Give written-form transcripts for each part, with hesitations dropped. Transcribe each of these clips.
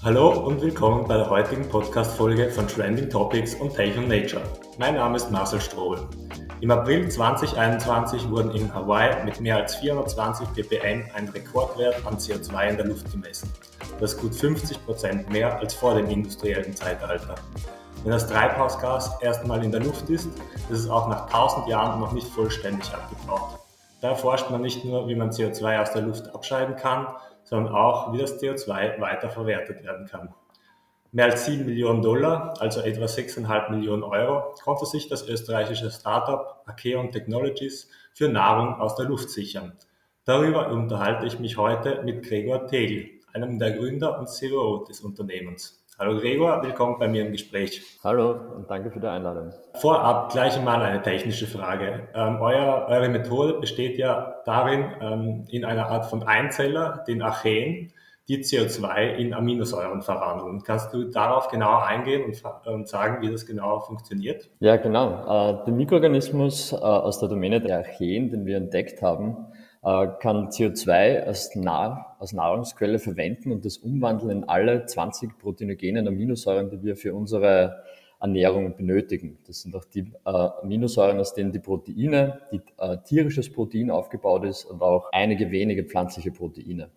Hallo und willkommen bei der heutigen Podcast-Folge von Trending Topics und Tech und Nature. Mein Name ist Marcel Strobel. Im April 2021 wurden in Hawaii mit mehr als 420 ppm ein Rekordwert an CO2 in der Luft gemessen. Das ist gut 50% mehr als vor dem industriellen Zeitalter. Wenn das Treibhausgas erstmal in der Luft ist es auch nach 1000 Jahren noch nicht vollständig abgebaut. Da erforscht man nicht nur, wie man CO2 aus der Luft abscheiden kann, sondern auch, wie das CO2 weiterverwertet werden kann. Mehr als $7 Millionen, also etwa 6,5 Millionen Euro, konnte sich das österreichische Startup Acheon Technologies für Nahrung aus der Luft sichern. Darüber unterhalte ich mich heute mit Gregor Tegel, einem der Gründer und CEO des Unternehmens. Hallo Gregor, willkommen bei mir im Gespräch. Hallo und danke für die Einladung. Vorab gleich einmal eine technische Frage. Eure Methode besteht ja darin, in einer Art von Einzeller, den Archeen, die CO2 in Aminosäuren verwandeln. Kannst du darauf genauer eingehen und sagen, wie das genau funktioniert? Ja, genau. Der Mikroorganismus aus der Domäne der Archeen, den wir entdeckt haben, kann CO2 als Nahrungsquelle verwenden und das umwandeln in alle 20 proteinogenen Aminosäuren, die wir für unsere Ernährung benötigen. Das sind auch die Aminosäuren, aus denen die Proteine, die tierisches Protein aufgebaut ist und auch einige wenige pflanzliche Proteine.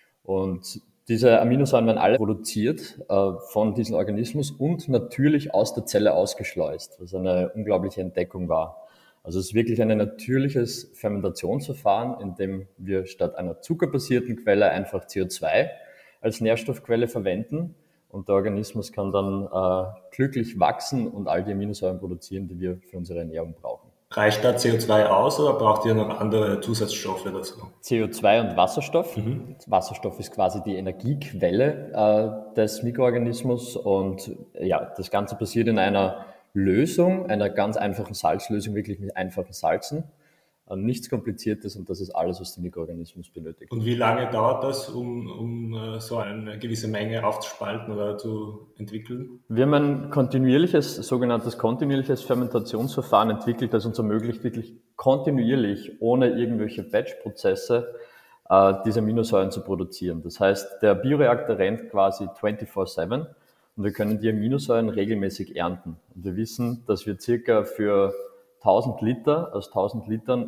Und diese Aminosäuren werden alle produziert von diesem Organismus und natürlich aus der Zelle ausgeschleust, was eine unglaubliche Entdeckung war. Also es ist wirklich ein natürliches Fermentationsverfahren, in dem wir statt einer zuckerbasierten Quelle einfach CO2 als Nährstoffquelle verwenden und der Organismus kann dann glücklich wachsen und all die Aminosäuren produzieren, die wir für unsere Ernährung brauchen. Reicht da CO2 aus oder braucht ihr noch andere Zusatzstoffe dazu? CO2 und Wasserstoff. Wasserstoff ist quasi die Energiequelle des Mikroorganismus und ja, das Ganze passiert in einer Lösung, einer ganz einfachen Salzlösung, wirklich mit einfachen Salzen. Nichts Kompliziertes und das ist alles, was der Mikroorganismus benötigt. Und wie lange dauert das, um so eine gewisse Menge aufzuspalten oder zu entwickeln? Wir haben ein sogenanntes kontinuierliches Fermentationsverfahren entwickelt, das uns ermöglicht, wirklich kontinuierlich, ohne irgendwelche Batch-Prozesse, diese Aminosäuren zu produzieren. Das heißt, der Bioreaktor rennt quasi 24/7 und wir können die Aminosäuren regelmäßig ernten. Und wir wissen, dass wir circa für 1000 Liter, aus 1000 Litern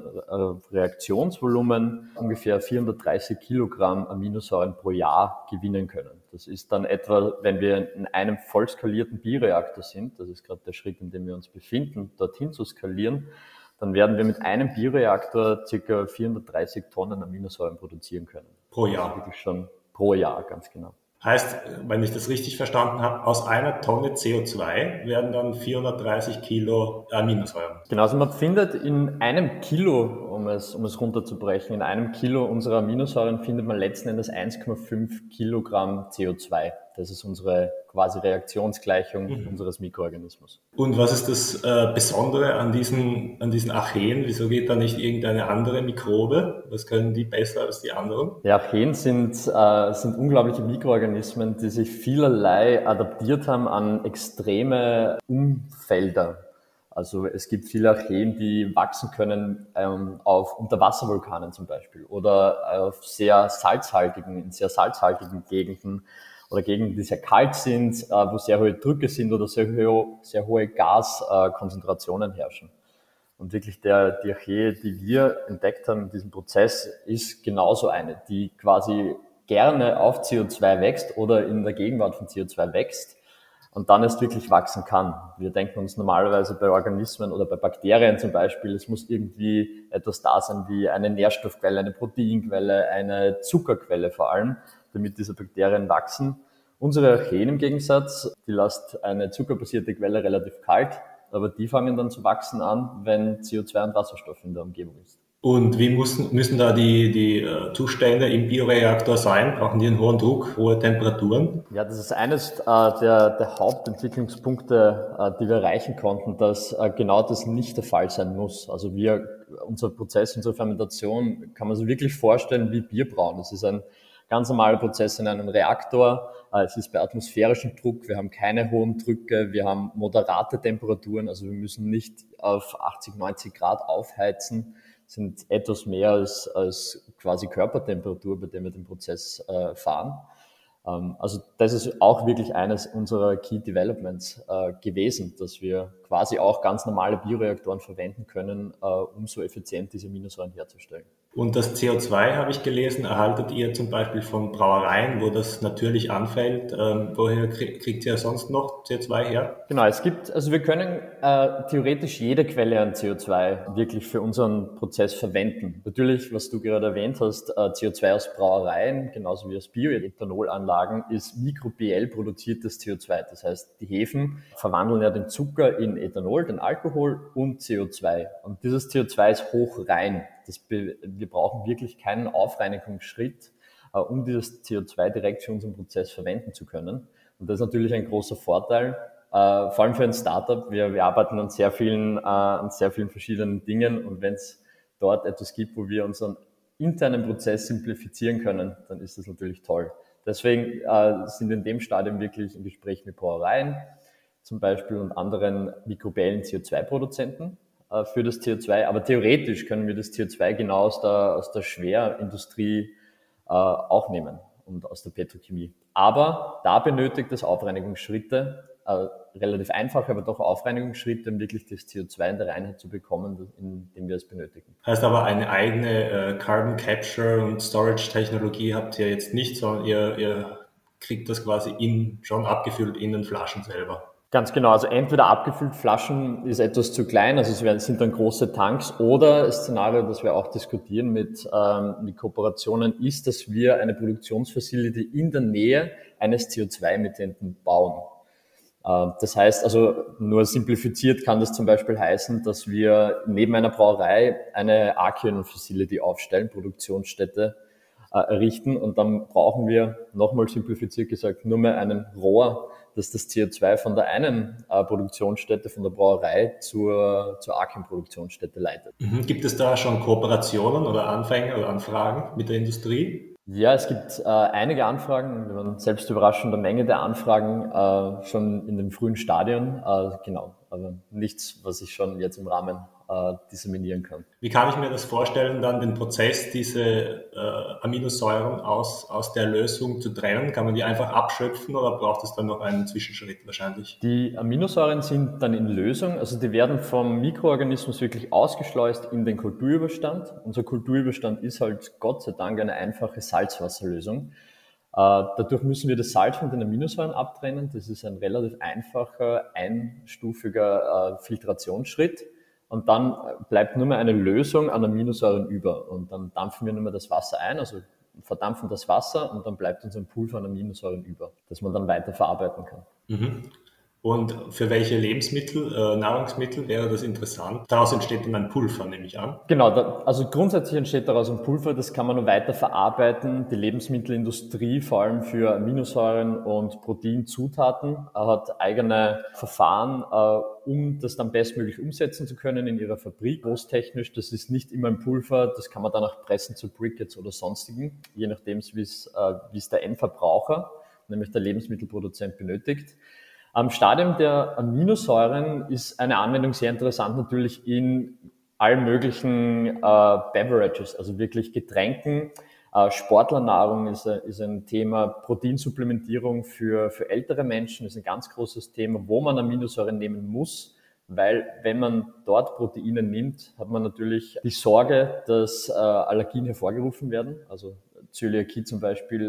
Reaktionsvolumen ungefähr 430 Kilogramm Aminosäuren pro Jahr gewinnen können. Das ist dann etwa, wenn wir in einem voll skalierten Bioreaktor sind, das ist gerade der Schritt, in dem wir uns befinden, dorthin zu skalieren, dann werden wir mit einem Bioreaktor ca. 430 Tonnen Aminosäuren produzieren können. Pro Jahr? Das ist wirklich schon pro Jahr, ganz genau. Heißt, wenn ich das richtig verstanden habe, aus einer Tonne CO2 werden dann 430 Kilo Aminosäuren. Genau, also man findet in einem Kilo, um es runterzubrechen, in einem Kilo unserer Aminosäuren findet man letzten Endes 1,5 Kilogramm CO2. Das ist unsere quasi Reaktionsgleichung unseres Mikroorganismus. Und was ist das Besondere an diesen Archeen? Wieso geht da nicht irgendeine andere Mikrobe? Was können die besser als die anderen? Die Archeen sind unglaubliche Mikroorganismen, die sich vielerlei adaptiert haben an extreme Umfelder. Also es gibt viele Archeen, die wachsen können auf Unterwasservulkanen zum Beispiel oder auf in sehr salzhaltigen Gegenden oder Gegenden, die sehr kalt sind, wo sehr hohe Drücke sind oder sehr hohe Gaskonzentrationen herrschen. Und wirklich die Archee, die wir entdeckt haben in diesem Prozess, ist genauso eine, die quasi gerne auf CO2 wächst oder in der Gegenwart von CO2 wächst und dann erst wirklich wachsen kann. Wir denken uns normalerweise bei Organismen oder bei Bakterien zum Beispiel, es muss irgendwie etwas da sein wie eine Nährstoffquelle, eine Proteinquelle, eine Zuckerquelle vor allem, damit diese Bakterien wachsen. Unsere Archeen im Gegensatz, die lässt eine zuckerbasierte Quelle relativ kalt, aber die fangen dann zu wachsen an, wenn CO2 und Wasserstoff in der Umgebung ist. Und wie müssen da die Zustände im Bioreaktor sein? Brauchen die einen hohen Druck, hohe Temperaturen? Ja, das ist eines der Hauptentwicklungspunkte, die wir erreichen konnten, dass genau das nicht der Fall sein muss. Also unser Prozess, unsere Fermentation kann man sich wirklich vorstellen wie Bierbrauen. Das ist ein ganz normaler Prozess in einem Reaktor. Es ist bei atmosphärischem Druck. Wir haben keine hohen Drücke. Wir haben moderate Temperaturen. Also wir müssen nicht auf 80, 90 Grad aufheizen. Sind etwas mehr als quasi Körpertemperatur, bei dem wir den Prozess fahren. Also das ist auch wirklich eines unserer Key Developments gewesen, dass wir quasi auch ganz normale Bioreaktoren verwenden können, um so effizient diese Aminosäuren herzustellen. Und das CO2, habe ich gelesen, erhaltet ihr zum Beispiel von Brauereien, wo das natürlich anfällt. Woher kriegt ihr sonst noch CO2 her? Genau, also wir können theoretisch jede Quelle an CO2 wirklich für unseren Prozess verwenden. Natürlich, was du gerade erwähnt hast, CO2 aus Brauereien, genauso wie aus Bioethanolanlagen, ist mikrobiell produziertes CO2. Das heißt, die Hefen verwandeln ja den Zucker in Ethanol, den Alkohol und CO2. Und dieses CO2 ist hochrein. Wir brauchen wirklich keinen Aufreinigungsschritt, um dieses CO2 direkt für unseren Prozess verwenden zu können. Und das ist natürlich ein großer Vorteil, vor allem für ein Startup. Wir arbeiten an sehr vielen verschiedenen Dingen, und wenn es dort etwas gibt, wo wir unseren internen Prozess simplifizieren können, dann ist das natürlich toll. Deswegen sind wir in dem Stadium wirklich im Gespräch mit Brauereien zum Beispiel und anderen mikrobiellen CO2-Produzenten für das CO2. Aber theoretisch können wir das CO2 genau aus der Schwerindustrie auch nehmen und aus der Petrochemie. Aber da benötigt es Aufreinigungsschritte, relativ einfache, aber doch Aufreinigungsschritte, um wirklich das CO2 in der Reinheit zu bekommen, indem wir es benötigen. Heißt aber, eine eigene Carbon Capture und Storage Technologie habt ihr jetzt nicht, sondern ihr kriegt das quasi schon abgefüllt in den Flaschen selber. Ganz genau, also entweder abgefüllt, Flaschen ist etwas zu klein, also es sind dann große Tanks, oder das Szenario, das wir auch diskutieren mit Kooperationen, ist, dass wir eine Produktionsfacility in der Nähe eines CO2-Emittenten bauen. Das heißt, also nur simplifiziert kann das zum Beispiel heißen, dass wir neben einer Brauerei eine Archeon-Facility aufstellen, Produktionsstätte errichten, und dann brauchen wir, nochmal simplifiziert gesagt, nur mehr einen Rohr, dass das CO2 von der einen Produktionsstätte, von der Brauerei zur Archeon-Produktionsstätte leitet. Gibt es da schon Kooperationen oder Anfänge oder Anfragen mit der Industrie? Ja, es gibt einige Anfragen. Wir waren selbst überrascht von der Menge der Anfragen schon in den frühen Stadien. Genau, aber nichts, was ich schon jetzt im Rahmen disseminieren kann. Wie kann ich mir das vorstellen, dann den Prozess, diese Aminosäuren aus der Lösung zu trennen? Kann man die einfach abschöpfen oder braucht es dann noch einen Zwischenschritt wahrscheinlich? Die Aminosäuren sind dann in Lösung, also die werden vom Mikroorganismus wirklich ausgeschleust in den Kulturüberstand. Unser Kulturüberstand ist halt Gott sei Dank eine einfache Salzwasserlösung. Dadurch müssen wir das Salz von den Aminosäuren abtrennen. Das ist ein relativ einfacher, einstufiger Filtrationsschritt. Und dann bleibt nur mehr eine Lösung an Aminosäuren über. Und dann dampfen wir nur mehr das Wasser ein, also verdampfen das Wasser, und dann bleibt uns ein Pulver an Aminosäuren über, das man dann weiter verarbeiten kann. Mhm. Und für welche Lebensmittel, Nahrungsmittel wäre das interessant? Daraus entsteht dann ein Pulver, nehme ich an. Genau, also grundsätzlich entsteht daraus ein Pulver, das kann man nur weiter verarbeiten. Die Lebensmittelindustrie, vor allem für Aminosäuren und Proteinzutaten, hat eigene Verfahren, um das dann bestmöglich umsetzen zu können in ihrer Fabrik. Großtechnisch, das ist nicht immer ein Pulver, das kann man dann auch pressen zu Briquettes oder sonstigen, je nachdem, wie es der Endverbraucher, nämlich der Lebensmittelproduzent, benötigt. Am Stadium der Aminosäuren ist eine Anwendung sehr interessant, natürlich in allen möglichen Beverages, also wirklich Getränken. Sportlernahrung ist ein Thema, Proteinsupplementierung für ältere Menschen ist ein ganz großes Thema, wo man Aminosäuren nehmen muss, weil wenn man dort Proteine nimmt, hat man natürlich die Sorge, dass Allergien hervorgerufen werden, also Zöliakie zum Beispiel,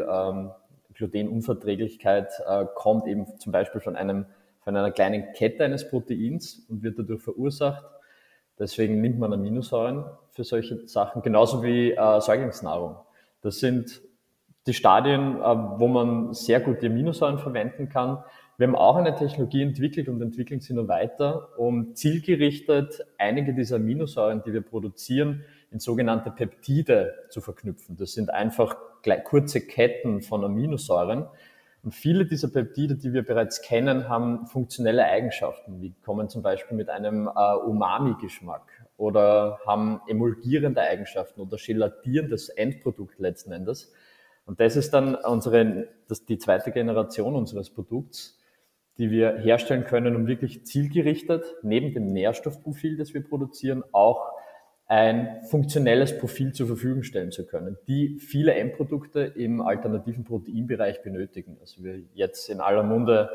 Glutenunverträglichkeit kommt eben zum Beispiel von einer kleinen Kette eines Proteins und wird dadurch verursacht. Deswegen nimmt man Aminosäuren für solche Sachen, genauso wie Säuglingsnahrung. Das sind die Stadien, wo man sehr gut die Aminosäuren verwenden kann. Wir haben auch eine Technologie entwickelt und entwickeln sie nur weiter, um zielgerichtet einige dieser Aminosäuren, die wir produzieren, in sogenannte Peptide zu verknüpfen. Das sind einfach kurze Ketten von Aminosäuren. Und viele dieser Peptide, die wir bereits kennen, haben funktionelle Eigenschaften. Die kommen zum Beispiel mit einem Umami-Geschmack oder haben emulgierende Eigenschaften oder gelatierendes Endprodukt letzten Endes. Und das ist dann die zweite Generation unseres Produkts, die wir herstellen können, um wirklich zielgerichtet neben dem Nährstoffprofil, das wir produzieren, auch ein funktionelles Profil zur Verfügung stellen zu können, die viele Endprodukte im alternativen Proteinbereich benötigen. Also wir jetzt in aller Munde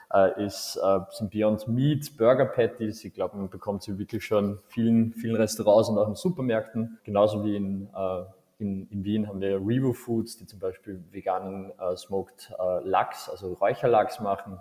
sind Beyond Meat, Burger Patties. Ich glaube, man bekommt sie wirklich schon in vielen Restaurants und auch in Supermärkten. Genauso wie in Wien haben wir Revo Foods, die zum Beispiel veganen Smoked Lachs, also Räucherlachs machen.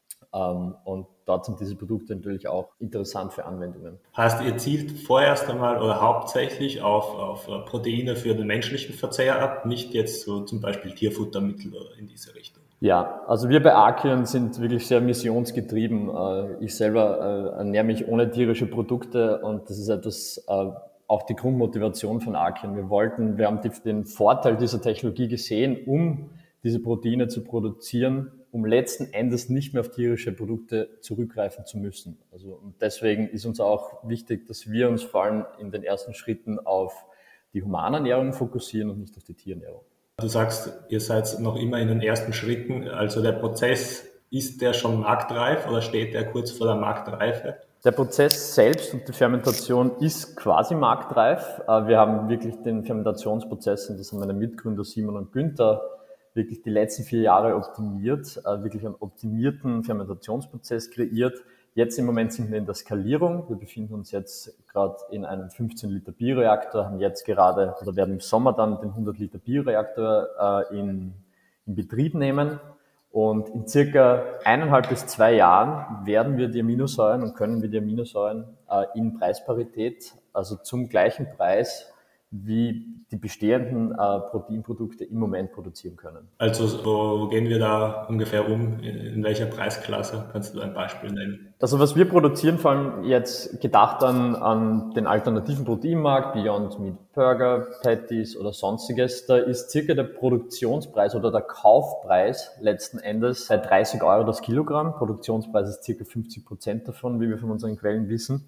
Und dort sind diese Produkte natürlich auch interessant für Anwendungen. Heißt, ihr zielt vorerst einmal oder hauptsächlich auf Proteine für den menschlichen Verzehr ab, nicht jetzt so zum Beispiel Tierfuttermittel oder in diese Richtung? Ja, also wir bei Archeon sind wirklich sehr missionsgetrieben. Ich selber ernähre mich ohne tierische Produkte und das ist etwas, auch die Grundmotivation von Archeon. Wir haben den Vorteil dieser Technologie gesehen, um diese Proteine zu produzieren, um letzten Endes nicht mehr auf tierische Produkte zurückgreifen zu müssen. Also, und deswegen ist uns auch wichtig, dass wir uns vor allem in den ersten Schritten auf die Humanernährung fokussieren und nicht auf die Tierernährung. Du sagst, ihr seid noch immer in den ersten Schritten, also der Prozess, ist der schon marktreif oder steht der kurz vor der Marktreife? Der Prozess selbst und die Fermentation ist quasi marktreif. Wir haben wirklich den Fermentationsprozess, und das haben meine Mitgründer Simon und Günther wirklich die letzten 4 Jahre optimiert, wirklich einen optimierten Fermentationsprozess kreiert. Jetzt im Moment sind wir in der Skalierung. Wir befinden uns jetzt gerade in einem 15 Liter Bioreaktor, haben jetzt gerade oder werden im Sommer dann den 100 Liter Bioreaktor in Betrieb nehmen. Und in circa 1,5 bis 2 Jahren werden wir die Aminosäuren und können wir die Aminosäuren in Preisparität, also zum gleichen Preis, wie die bestehenden Proteinprodukte im Moment produzieren können. Also wo gehen wir da ungefähr um? In welcher Preisklasse? Kannst du ein Beispiel nennen? Also was wir produzieren, vor allem jetzt gedacht an den alternativen Proteinmarkt, Beyond Meat Burger, Patties oder sonstiges, da ist circa der Produktionspreis oder der Kaufpreis letzten Endes bei 30 Euro das Kilogramm. Produktionspreis ist circa 50% davon, wie wir von unseren Quellen wissen.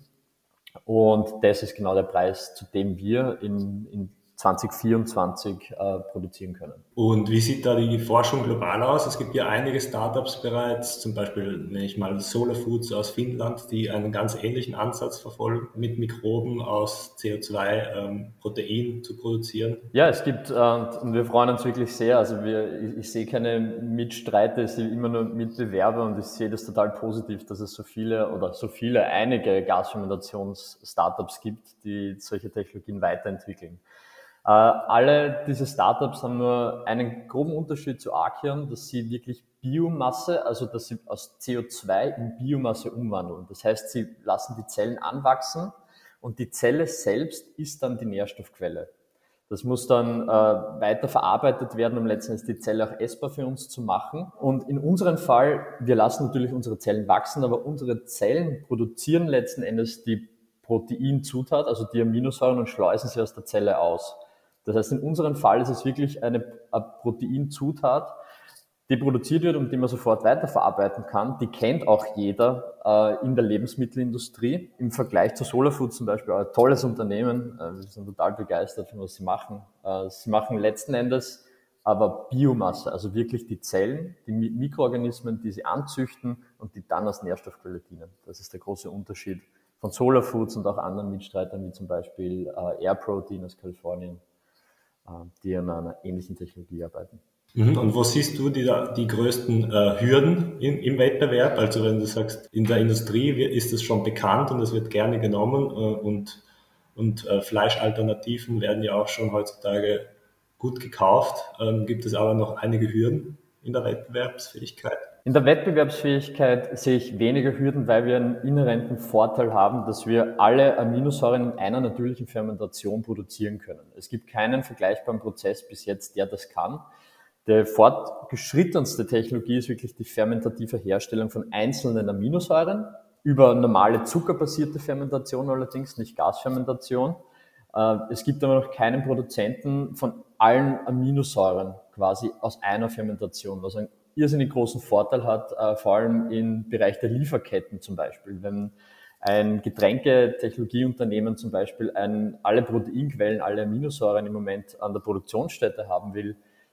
Und das ist genau der Preis, zu dem wir in 2024 produzieren können. Und wie sieht da die Forschung global aus? Es gibt ja einige Startups bereits, zum Beispiel nenne ich mal Solar Foods aus Finnland, die einen ganz ähnlichen Ansatz verfolgen, mit Mikroben aus CO2 Protein zu produzieren. Ja, es gibt, und wir freuen uns wirklich sehr, also ich sehe keine Mitstreiter, ich sehe immer nur Mitbewerber und ich sehe das total positiv, dass es einige Gasfermentations-Startups gibt, die solche Technologien weiterentwickeln. Alle diese Startups haben nur einen groben Unterschied zu Archeon, dass sie wirklich Biomasse, also dass sie aus CO2 in Biomasse umwandeln. Das heißt, sie lassen die Zellen anwachsen und die Zelle selbst ist dann die Nährstoffquelle. Das muss dann weiter verarbeitet werden, um letztendlich die Zelle auch essbar für uns zu machen. Und in unserem Fall, wir lassen natürlich unsere Zellen wachsen, aber unsere Zellen produzieren letzten Endes die Proteinzutat, also die Aminosäuren, und schleusen sie aus der Zelle aus. Das heißt, in unserem Fall ist es wirklich eine Proteinzutat, die produziert wird und die man sofort weiterverarbeiten kann. Die kennt auch jeder in der Lebensmittelindustrie. Im Vergleich zu Solar Foods zum Beispiel, ein tolles Unternehmen. Wir sind total begeistert von was sie machen. Sie machen letzten Endes aber Biomasse, also wirklich die Zellen, die Mikroorganismen, die sie anzüchten und die dann als Nährstoffquelle dienen. Das ist der große Unterschied von Solar Foods und auch anderen Mitstreitern, wie zum Beispiel Air Protein aus Kalifornien, die an einer ähnlichen Technologie arbeiten. Und wo siehst du die größten Hürden im Wettbewerb? Also wenn du sagst, in der Industrie ist es schon bekannt und es wird gerne genommen und Fleischalternativen werden ja auch schon heutzutage gut gekauft. Gibt es aber noch einige Hürden in der Wettbewerbsfähigkeit? In der Wettbewerbsfähigkeit sehe ich weniger Hürden, weil wir einen inhärenten Vorteil haben, dass wir alle Aminosäuren in einer natürlichen Fermentation produzieren können. Es gibt keinen vergleichbaren Prozess bis jetzt, der das kann. Die fortgeschrittenste Technologie ist wirklich die fermentative Herstellung von einzelnen Aminosäuren über normale zuckerbasierte Fermentation, allerdings nicht Gasfermentation. Es gibt aber noch keinen Produzenten von allen Aminosäuren quasi aus einer Fermentation, was einen irrsinnig großen Vorteil hat, vor allem im Bereich der Lieferketten zum Beispiel. Wenn ein Getränketechnologieunternehmen zum Beispiel alle Proteinquellen, alle Aminosäuren im Moment an der Produktionsstätte haben will,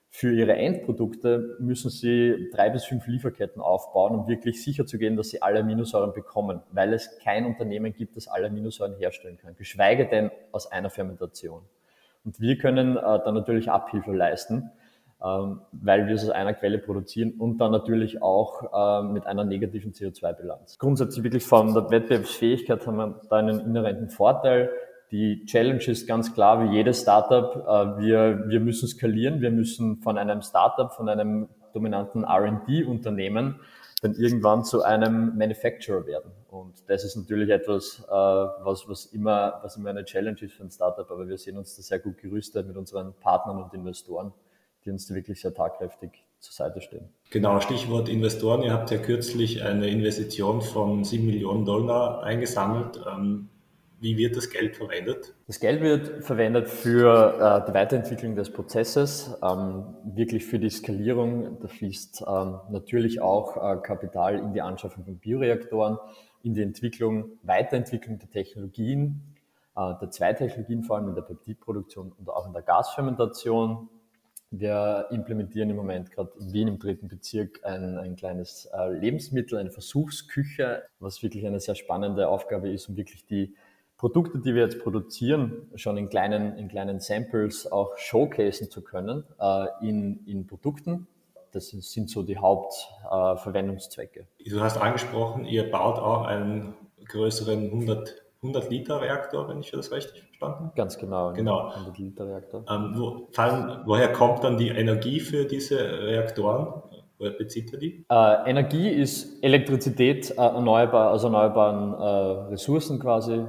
Für ihre Endprodukte müssen sie 3 bis 5 Lieferketten aufbauen, um wirklich sicher zu gehen, dass sie alle Aminosäuren bekommen, weil es kein Unternehmen gibt, das alle Aminosäuren herstellen kann, geschweige denn aus einer Fermentation. Und wir können dann natürlich Abhilfe leisten, weil wir es aus einer Quelle produzieren und dann natürlich auch mit einer negativen CO2-Bilanz. Grundsätzlich wirklich von der Wettbewerbsfähigkeit haben wir da einen inhärenten Vorteil. Die Challenge ist ganz klar, wie jedes Startup, wir müssen skalieren, wir müssen von einem Startup, von einem dominanten R&D-Unternehmen dann irgendwann zu einem Manufacturer werden. Und das ist natürlich etwas, was immer eine Challenge ist für ein Startup, aber wir sehen uns da sehr gut gerüstet mit unseren Partnern und Investoren, die uns da wirklich sehr tatkräftig zur Seite stehen. Genau, Stichwort Investoren. Ihr habt ja kürzlich eine Investition von $7 Millionen eingesammelt. Wie wird das Geld verwendet? Das Geld wird verwendet für die Weiterentwicklung des Prozesses, wirklich für die Skalierung. Da fließt natürlich auch Kapital in die Anschaffung von Bioreaktoren, in die Weiterentwicklung der Technologien, der zwei Technologien, vor allem in der Peptidproduktion und auch in der Gasfermentation. Wir implementieren im Moment gerade in Wien im 3. Bezirk ein kleines Lebensmittel, eine Versuchsküche, was wirklich eine sehr spannende Aufgabe ist, um wirklich die Produkte, die wir jetzt produzieren, schon in kleinen Samples auch showcasen zu können in Produkten. Das sind so die Hauptverwendungszwecke. Du hast angesprochen, ihr baut auch einen größeren 100 Liter Reaktor, wenn ich das richtig verstanden habe? Ganz genau. 100 Liter Reaktor. Woher kommt dann die Energie für diese Reaktoren? Woher bezieht ihr die? Energie ist Elektrizität, erneuerbaren Ressourcen quasi.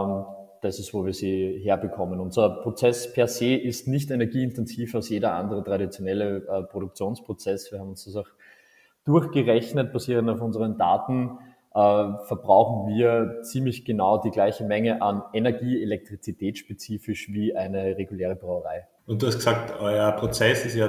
Das ist, wo wir sie herbekommen. Unser Prozess per se ist nicht energieintensiv als jeder andere traditionelle Produktionsprozess. Wir haben uns das auch durchgerechnet, basierend auf unseren Daten. Verbrauchen wir ziemlich genau die gleiche Menge an Energie, elektrizitätsspezifisch wie eine reguläre Brauerei. Und du hast gesagt, euer Prozess ist ja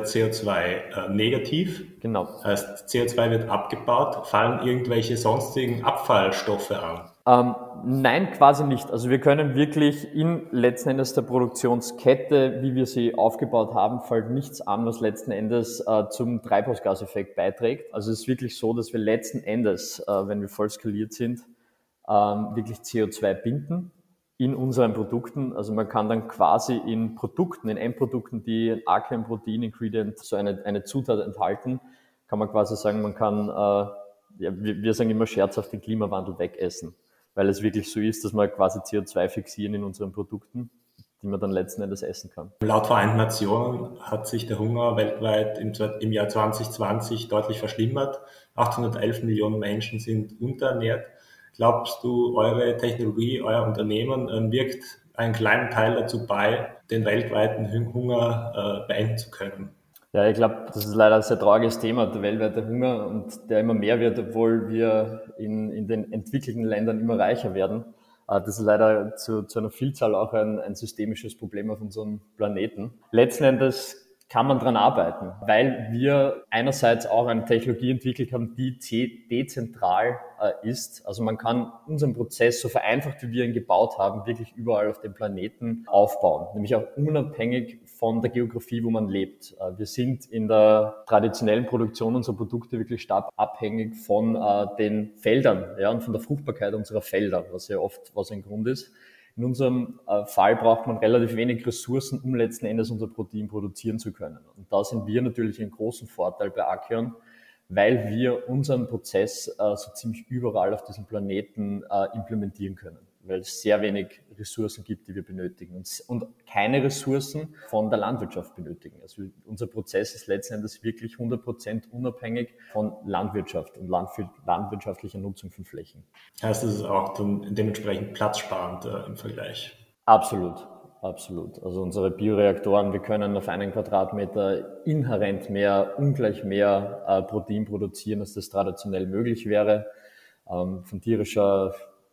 CO2-negativ. Genau. Das heißt, CO2 wird abgebaut. Fallen irgendwelche sonstigen Abfallstoffe an? Nein, quasi nicht. Also wir können wirklich letzten Endes der Produktionskette, wie wir sie aufgebaut haben, fällt nichts an, was letzten Endes zum Treibhausgaseffekt beiträgt. Also es ist wirklich so, dass wir letzten Endes, wenn wir voll skaliert sind, wirklich CO2 binden in unseren Produkten. Also man kann dann quasi in Endprodukten, die ein Archean Protein Ingredient, so eine Zutat enthalten, kann man quasi sagen, man kann, wir sagen immer scherzhaft, den Klimawandel wegessen, weil es wirklich so ist, dass wir quasi CO2 fixieren in unseren Produkten, die man dann letzten Endes essen kann. Laut Vereinten Nationen hat sich der Hunger weltweit im Jahr 2020 deutlich verschlimmert. 811 Millionen Menschen sind unterernährt. Glaubst du, eure Technologie, euer Unternehmen wirkt einen kleinen Teil dazu bei, den weltweiten Hunger beenden zu können? Ja, ich glaube, das ist leider ein sehr trauriges Thema, der weltweite Hunger, und der immer mehr wird, obwohl wir in den entwickelten Ländern immer reicher werden. Das ist leider zu einer Vielzahl auch ein systemisches Problem auf unserem Planeten. Letzten Endes kann man dran arbeiten, weil wir einerseits auch eine Technologie entwickelt haben, die dezentral ist. Also man kann unseren Prozess, so vereinfacht wie wir ihn gebaut haben, wirklich überall auf dem Planeten aufbauen, nämlich auch unabhängig von der Geografie, wo man lebt. Wir sind in der traditionellen Produktion unserer Produkte wirklich stark abhängig von den Feldern, ja, und von der Fruchtbarkeit unserer Felder, was ja oft ein Grund ist. In unserem Fall braucht man relativ wenig Ressourcen, um letzten Endes unser Protein produzieren zu können. Und da sind wir natürlich einen großen Vorteil bei Archeon, weil wir unseren Prozess so ziemlich überall auf diesem Planeten implementieren können, weil es sehr wenig Ressourcen gibt, die wir benötigen und keine Ressourcen von der Landwirtschaft benötigen. Also unser Prozess ist letzten Endes wirklich 100% unabhängig von Landwirtschaft und landwirtschaftlicher Nutzung von Flächen. Heißt, das ist auch dann dementsprechend platzsparend im Vergleich? Absolut. Also unsere Bioreaktoren, wir können auf einen Quadratmeter inhärent ungleich mehr Protein produzieren, als das traditionell möglich wäre. Von tierischer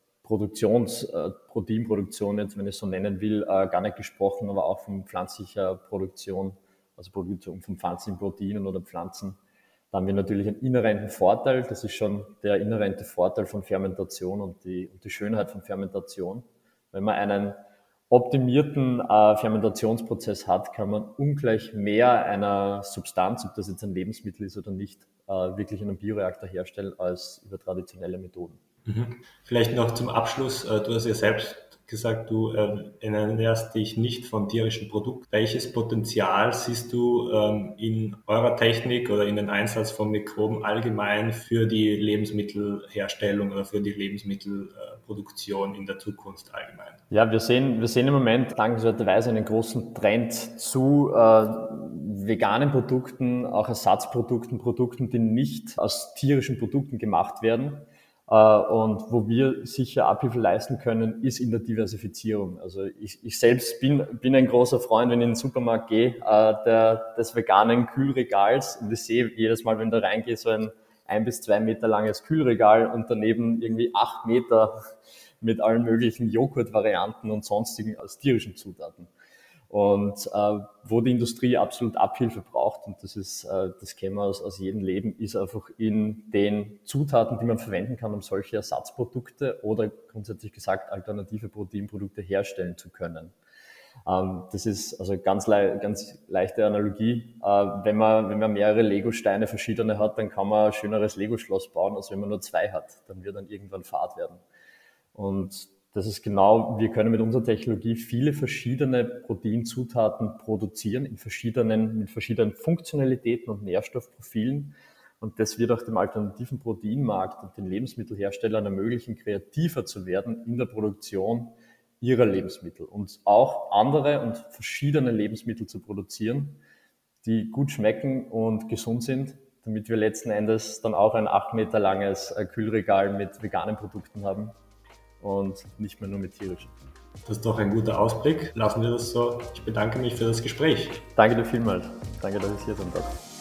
Proteinproduktion jetzt, wenn ich es so nennen will, gar nicht gesprochen, aber auch von pflanzlicher Produktion, also Produktion von pflanzlichen Proteinen oder Pflanzen. Da haben wir natürlich einen inhärenten Vorteil. Das ist schon der inhärente Vorteil von Fermentation und die Schönheit von Fermentation. Wenn man einen optimierten Fermentationsprozess hat, kann man ungleich mehr einer Substanz, ob das jetzt ein Lebensmittel ist oder nicht, wirklich in einem Bioreaktor herstellen als über traditionelle Methoden. Vielleicht noch zum Abschluss, du hast ja selbst gesagt, du ernährst dich nicht von tierischen Produkten. Welches Potenzial siehst du in eurer Technik oder in den Einsatz von Mikroben allgemein für die Lebensmittelherstellung oder für die Lebensmittelproduktion in der Zukunft allgemein? Ja, wir sehen im Moment dankenswerterweise einen großen Trend zu veganen Produkten, auch Ersatzprodukten, Produkten, die nicht aus tierischen Produkten gemacht werden. Und wo wir sicher Abhilfe leisten können, ist in der Diversifizierung. Also ich selbst bin ein großer Freund, wenn ich in den Supermarkt gehe, des veganen Kühlregals. Und ich sehe jedes Mal, wenn ich da reingehe, so ein 1 bis 2 Meter langes Kühlregal und daneben irgendwie 8 Meter mit allen möglichen Joghurtvarianten und sonstigen aus tierischen Zutaten. Und wo die Industrie absolut Abhilfe braucht, und das kennen wir aus jedem Leben, ist einfach in den Zutaten, die man verwenden kann, um solche Ersatzprodukte oder grundsätzlich gesagt alternative Proteinprodukte herstellen zu können. Das ist also ganz leichte Analogie. Wenn man mehrere Lego-Steine verschiedene hat, dann kann man ein schöneres Lego-Schloss bauen, als wenn man nur 2 hat. Dann wird dann irgendwann fad werden. Und das ist genau, wir können mit unserer Technologie viele verschiedene Proteinzutaten produzieren mit verschiedenen Funktionalitäten und Nährstoffprofilen. Und das wird auch dem alternativen Proteinmarkt und den Lebensmittelherstellern ermöglichen, kreativer zu werden in der Produktion ihrer Lebensmittel und auch andere und verschiedene Lebensmittel zu produzieren, die gut schmecken und gesund sind, damit wir letzten Endes dann auch ein 8 Meter langes Kühlregal mit veganen Produkten haben. Und nicht mehr nur mit tierischen. Das ist doch ein guter Ausblick. Lassen wir das so. Ich bedanke mich für das Gespräch. Danke dir vielmals. Danke, dass ich hier sein darf.